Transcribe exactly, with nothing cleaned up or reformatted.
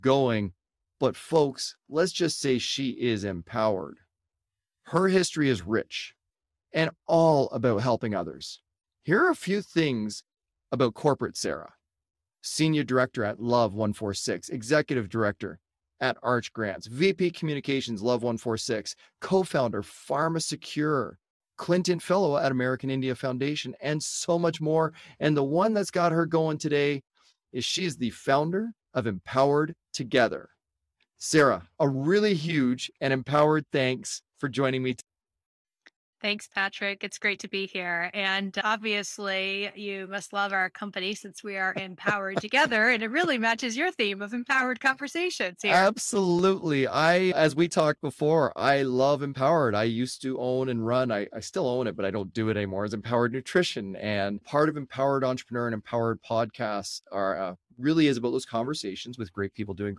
going. But folks, let's just say she is empowered. Her history is rich and all about helping others. Here are a few things about corporate Sarah. Senior Director at Love one forty-six, Executive Director at Arch Grants, V P Communications, Love one forty-six, Co-founder, PharmaSecure, Clinton Fellow at American India Foundation, and so much more. And the one that's got her going today is she's the founder of Empowered Together. Sarah, a really huge and empowered thanks for joining me today. Thanks, Patrick. It's great to be here. And obviously, you must love our company since we are empowered together. And it really matches your theme of empowered conversations here. Absolutely. I, as we talked before, I love Empowered. I used to own and run, I, I still own it, but I don't do it anymore, as Empowered Nutrition. And part of Empowered Entrepreneur and Empowered Podcasts are uh, really is about those conversations with great people doing great